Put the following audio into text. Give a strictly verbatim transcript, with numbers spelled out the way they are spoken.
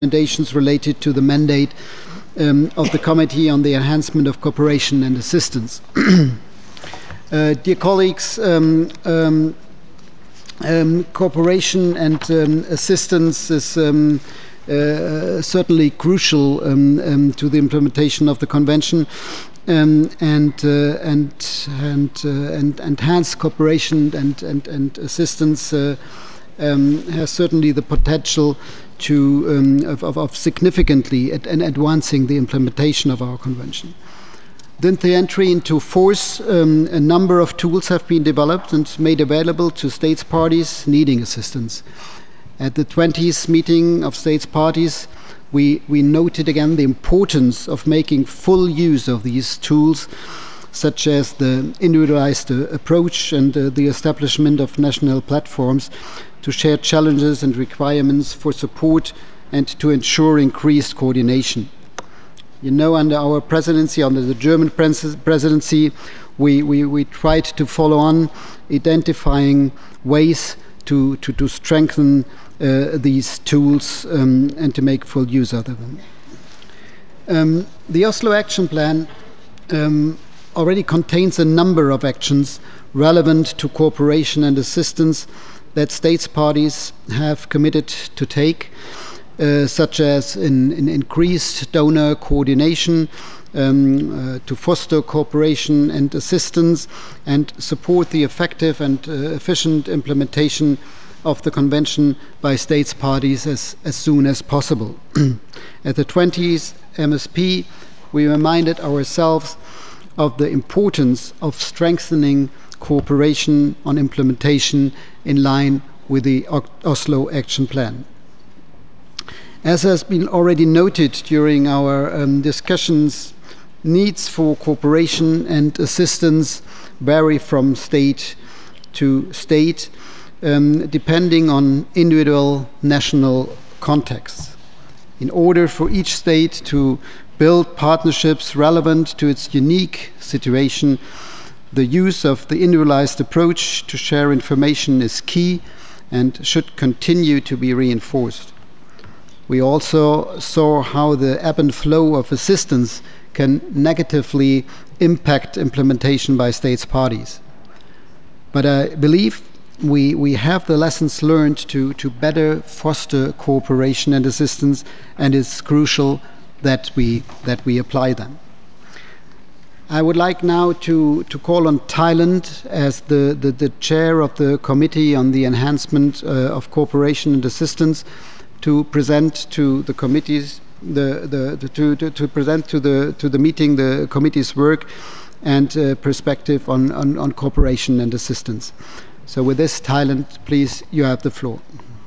recommendations related to the mandate um, of the Committee on the Enhancement of Cooperation and Assistance. uh, dear colleagues, um, um, um, cooperation and um, assistance is um, uh, certainly crucial um, um, to the implementation of the Convention. Um, and, uh, and, and, uh, and enhanced cooperation and, and, and assistance uh, um, has certainly the potential to, um, of, of, of significantly ad advancing the implementation of our Convention. Since the entry into force, um, a number of tools have been developed and made available to states parties needing assistance. At the twentieth meeting of states parties, we, we noted again the importance of making full use of these tools, such as the individualized uh, approach and uh, the establishment of national platforms to share challenges and requirements for support and to ensure increased coordination. You know, under our presidency, under the German presidency, we, we, we tried to follow on identifying ways to, to, to strengthen uh, these tools um, and to make full use of them. Um, the Oslo Action Plan um, already contains a number of actions relevant to cooperation and assistance that states parties have committed to take, uh, such as in, in increased donor coordination, um, uh, to foster cooperation and assistance and support the effective and uh, efficient implementation of the Convention by states parties as, as soon as possible. At the twentieth M S P, we reminded ourselves of the importance of strengthening cooperation on implementation in line with the Oslo Action Plan. As has been already noted during our um, discussions, needs for cooperation and assistance vary from state to state, um, depending on individual national contexts. In order for each state to build partnerships relevant to its unique situation, the use of the individualized approach to share information is key and should continue to be reinforced. We also saw how the ebb and flow of assistance can negatively impact implementation by states parties. But I believe we, we have the lessons learned to, to better foster cooperation and assistance, and it's crucial that we, that we apply them. I would like now to, to call on Thailand as the, the, the chair of the Committee on the Enhancement uh, of Cooperation and Assistance to present to the committees, the, the, the, to, to, to present to the, to the meeting the committee's work and uh, perspective on, on, on cooperation and assistance. So with this, Thailand, please, you have the floor.